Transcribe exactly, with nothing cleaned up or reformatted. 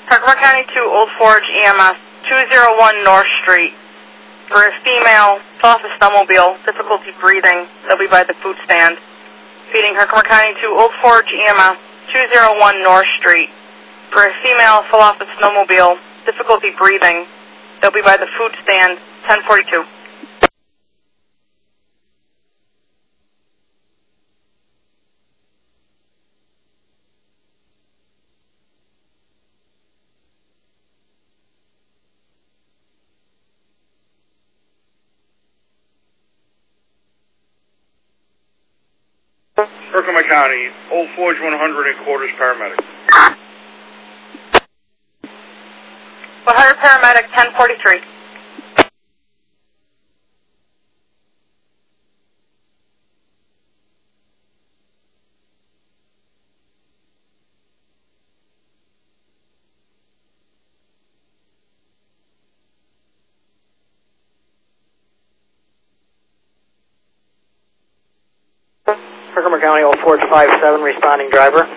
Herkimer County two, Old Forge E M S, two oh one North Street. For a female, fell off a snowmobile, difficulty breathing. They'll be by the food stand. Feeding Herkimer County two, Old Forge E M S, two oh one North Street. For a female, fell off a snowmobile, difficulty breathing. They'll be by the food stand, ten forty-two. Herkimer County, Old Forge one hundred and quarters paramedic. one hundred paramedic, ten forty-three. Herkimer County, Old Forge five seven, responding driver.